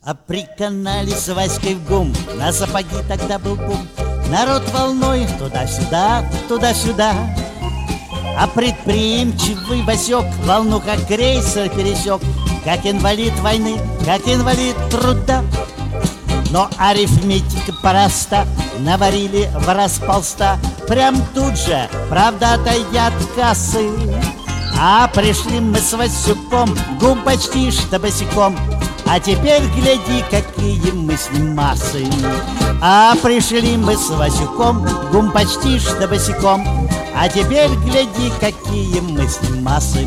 А при канале с Васькой в ГУМ на сапоги тогда был бум. Народ волной туда-сюда, туда-сюда. А предприимчивый Васек волну как крейсер пересек, как инвалид войны, как инвалид труда. Но арифметика проста, наварили в раз полста, прям тут же, правда, отойдя от кассы. А пришли мы с Васюком, ГУМ почти что босиком. А теперь гляди, какие мы с ним массы. А пришли мы с Васюком, ГУМ почти что босиком. А теперь гляди, какие мы с ним массы.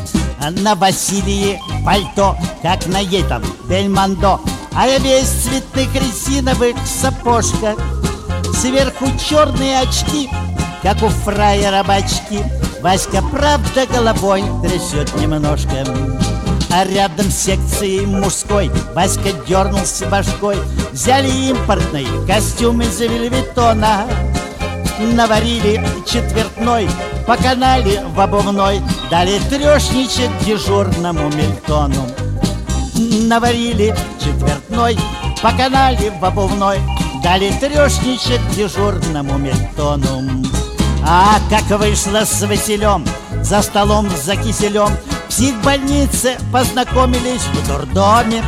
На Василии пальто, как на этом Бельмондо, а я весь в цветных резиновых сапожках. Сверху черные очки, как у фраера бачки. Васька, правда, головой трясет немножко. А рядом с секцией мужской Васька дернулся башкой. Взяли импортный костюм из Вельветона, наварили четвертной, по канале в обувной, дали трешничать дежурному Мильтону. Наварили четвертной, по канале в обувной, дали трешничать дежурному Мильтону. А как вышло с Василем за столом за киселем, в психбольнице познакомились в дурдоме.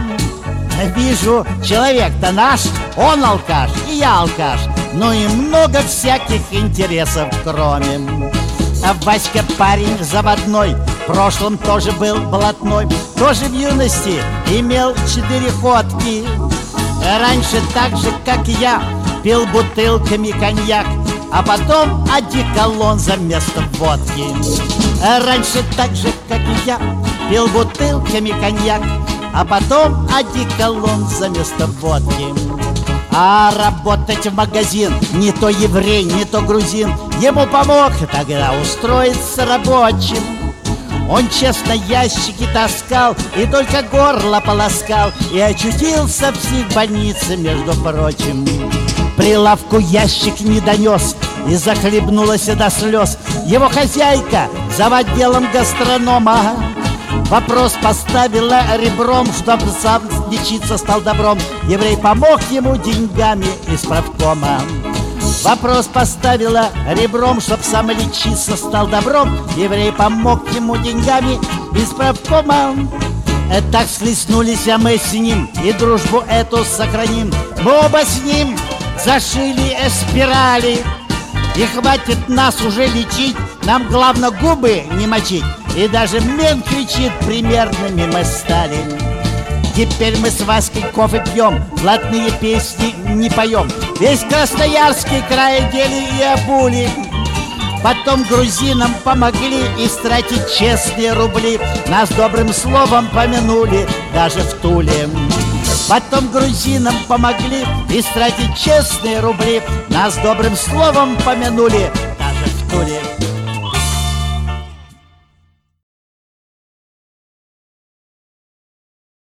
Вижу, человек-то наш, он алкаш и я алкаш, ну и много всяких интересов кроме. А Васька парень заводной, в прошлом тоже был блатной, тоже в юности имел 4 ходки. Раньше так же, как я, пил бутылками коньяк, а потом одеколон за место водки. Раньше так же, как и я, пил бутылками коньяк, а потом одеколон за место водки. А работать в магазин не то еврей, не то грузин ему помог тогда устроиться рабочим. Он честно ящики таскал и только горло полоскал, и очутился в психбольнице, между прочим. Прилавку ящик не донес и захлебнулась до слез его хозяйка заводделом гастронома. Вопрос поставила ребром, чтоб сам лечиться стал добром. Еврей помог ему деньгами из правкома. Вопрос поставила ребром, чтоб сам лечиться стал добром. Еврей помог ему деньгами из правкома. Так схлестнулись мы с ним и дружбу эту сохраним. Мы оба с ним зашили спирали, и хватит нас уже лечить, нам главное губы не мочить. И даже мент кричит, примерными мы стали. Теперь мы с Васькой кофе пьем, блатные песни не поем, весь Красноярский край одели и обули. Потом грузинам помогли истратить честные рубли, нас добрым словом помянули даже в Туле. Потом грузинам помогли истратить честные рубли, нас добрым словом помянули даже в Туле.